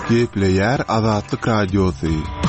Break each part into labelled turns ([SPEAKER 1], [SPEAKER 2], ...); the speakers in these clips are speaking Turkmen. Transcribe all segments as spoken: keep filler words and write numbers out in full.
[SPEAKER 1] Gepleyer Azatlyk Radiosu.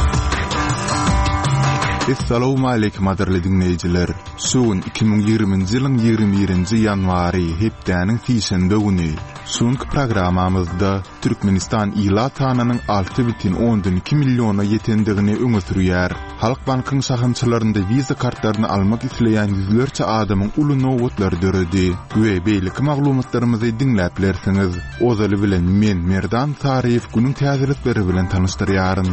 [SPEAKER 1] Assalamu alaykum aderli dinleyijiler. Suun iki bin ýigrimiji ýylyň ýigrimbi birinji ýanwary hepdäniň fiýşende güni. Suňky programamyzda Türkmenistan ila tananyň alty butin ondan iki milliona ýetendigini öňe sürýär. Halk bankyň şahymçylarynda wiza kartlaryny almak isleýän ýüzlerçe adamyň uly nowgatlary döredi. We beýlik maglumatlarymyzy dinläp bilersiňiz. Ozaly bilen men Merdan Taryýew günüň täzelikleri bilen tanışdyrýaryn.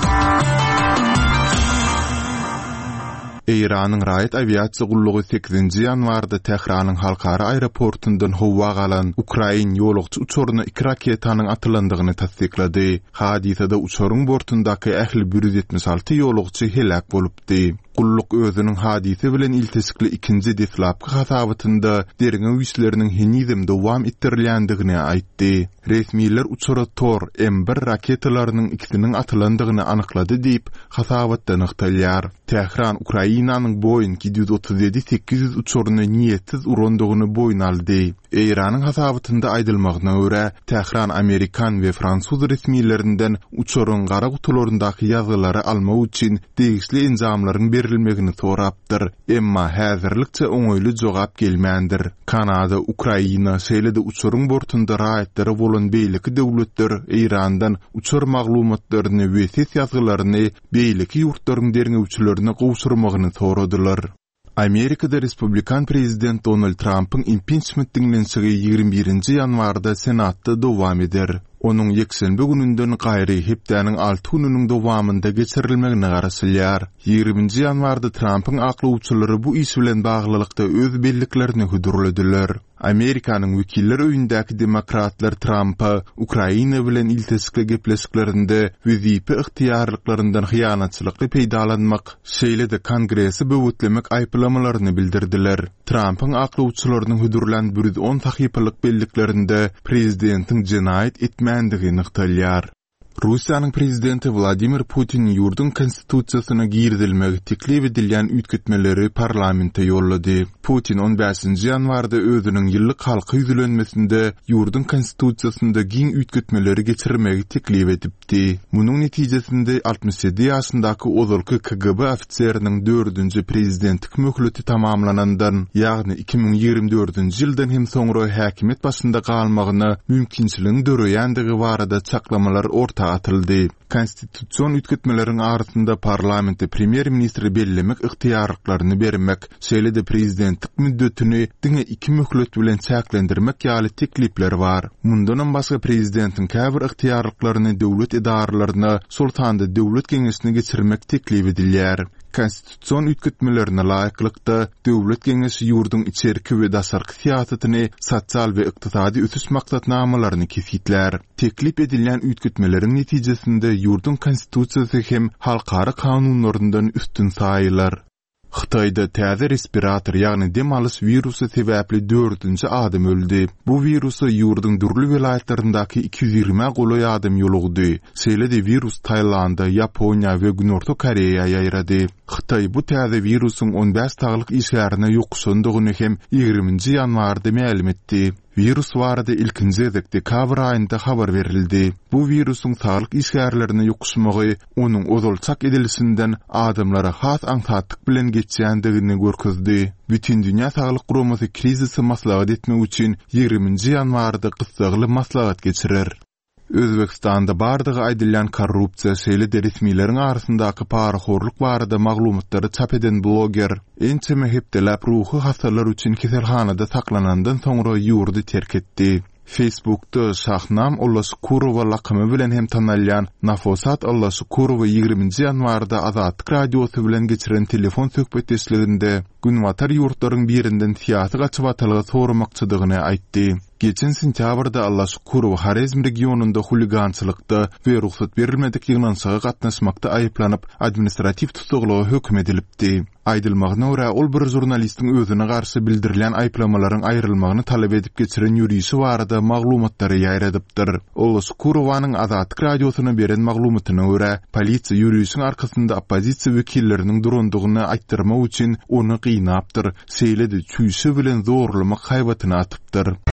[SPEAKER 1] İran'ın Raýat Aviasiýa gullugy sekizinji ýanwarda Tehranyň halkara aeroportundan howa galan Ukrain ýolagçy uçuryna iki raketanyň atylandygyny tasdiklady. Hadisede uçuryň bortundaky ähli bir ýüz ýetmiş alty ýolagçy helak bolupdy. Gulluk özünün hadisi bilen iltisikli ikinci deflapky hasabatynda derňe üýçleriniň henizem dowam etdirilýändigini aýtdy. Resmiler uçura Tor M bir raketalarynyň ikisiniň atylandygyny anyklady diýip hasabatda nykdalýar. Tehran Ukrainanyň Boeing yedi yüz otuz ýedi sekiz yüz uçuryny niýetsiz urandygyny boýun aldy. Iranyň hasabatyna aýdylmagyna görä, Tehran Amerikan we Fransuz resmilerinden uçuryň gara gutularyndaky ýazgylary almak üçin degişli injamlaryň berilmegini sorapdyr. Emma häzirlikçe oňoýly jogap gelmändir. Kanada, Ukraina şeýle-de uçuryň bortunda raýatlary bolan beýleki döwletler Irandan uçur maglumatlaryny we ses ýazgylaryny beýleki ýurtlaryň derňewçilerine gowşurmagyny soradylar. Amerikada Respublikan prezident Donald Trump'ın impeachment dinlenşigi ýigrimbi birinji ýanwarda Senatda dowam eder. Onun ýekşenbe gününden gaýry hepdäniň alty gününiň dowamynda geçirilmegine garaşylýar. ýigriminji ýanwarda Trump'ın aklawçylary bu iş bilen baglylykda öz belliklerini hudurladylar. Amerikanyň wekiller öýündäki demokratlar Trump'a Ukraina bilen iltisikli gepleşiklerinde wezipe ihtiýarlyklaryndan hyýanatçylykly peýdalanmak, şeýle-de kongresi böwütlemek aýplamalaryny bildirdiler. Trump'ın aklawçylarynyň hudurlan bir ýüz on sahypalyk belliklerinde prezidentiň jinayet etmändigini nykdalýar. Russiýanyň prezidenti Vladimir Putin ýurdun konstitusiýasyna girdilmegi teklip edilýän üýtgetmeleri parlamentde ýollady. Putin on beşinji ýanwarda özüniň ýyllyk halky ýüzlenmesinde ýurdun konstitusiýasynda giň üýtgetmeleri geçirmegi teklip edipdi. Munyň netijesinde altmış ýedi ýaşyndaky ozalky K G B ofitseriniň dördünji prezidentlik möhleti tamamlanandan, ýagny iki bin ýigrimbi dördünji ýyldan hem soňra häkimet başynda galmagyna mümkinçiligiň döreýändigi barada çaklamalar orta atyldy. Konstitusiýon üýtgetmeleriň arasynda parlamentde premier ministri bellemek ihtiýarlyklaryny bermek, şeýle-de prezidentlik müddetini diňe iki möhlet bilen çäklendirmek ýaly teklipler bar. Mundan başga prezidentiň käbir ihtiýarlyklaryny döwlet edaralaryna, sultanda döwlet geňeşine geçirmek teklip edilýär. Konstitusiýon üýtgetmelerine laýyklykda döwlet geňeşi ýurdun içerki we daşarky siýasatyny, sosial we ykdysady ötüş maksatnamalaryny kesitler. Teklip edilýän üýtgetmeleriň netijesinde ýurdun konstitusiýasy hem halkara kanunlaryndan üstün saýylar. Xitayda täze respirator ýagny dem alys virusy sebäpli dördünji adam öldü. Bu virusy ýurdun durly welaýatlaryndaky iki yüz ýigirme goly adam ýolugdy. Şeýle-de virus Taýlanda, Ýaponiýa we Günorta Koreýa ýaýrady. Xitay bu täze virusyň on beş taglyk işgärine ýokşandygyny hem ýigriminji ýanwarda ma'lum etdi. Virus barada ilkinji ezekde dekabr aýynda habar berildi. Bu virusyň saglyk işgärlerini ýokuşmagy onuň ozalçak edilisinden adamlara has aňsatlyk bilen geçýändigini görkezdi. Bütün dünýä saglyk guramasy krizisi maslahat etmek üçin ýigriminji ýanwarda gysgaly maslahat geçirer. Özbekistanda bardygy aýdylýan korrupsiýa şeýle-de resmileriň arasyndaky paraxorluk barada maglumatları çap eden bloger ençeme hepdelap ruhy hastalar üçin keselhanada saklanandan soňra ýurdy terk etdi. Facebook'ta Şahnam Allahşukurowa lakamy bilen hem tanalýan Nafosat Allahşukurowa ýigriminji ýanwarda Azatlyk radiosy bilen geçiren telefon söhbetleşlerinde günwatar ýurtlaryň birinden siýasy gaçyp atylgy soramakçydygyny aýtdy. Geçen sentýabrda Allahşukurow Harizm regionunda huligançylykda we ruhsat berilmedik ýygnaşyga gatnaşmakda aýyplanyp administrativ tutuglyga hökm edilipdi. Aýdylmagyna görä ol bir jurnalistiň özüne garşy bildirilýän aýplamalaryň aýrylmagyny talap edip geçiren ýürüýüşi barada maglumatlary ýaýradypdyr. Allahşukurowanyň Azatlyk radiosyna beren maglumatyna görä polisiýa ýürüýüşiň arkasynda oppozisiýa wekilleriniň durandygyny aýtdyrmak üçin ony gynapdyr. Şeýle-de çüýşe bilen zorlamak haýbatyna atypdyr.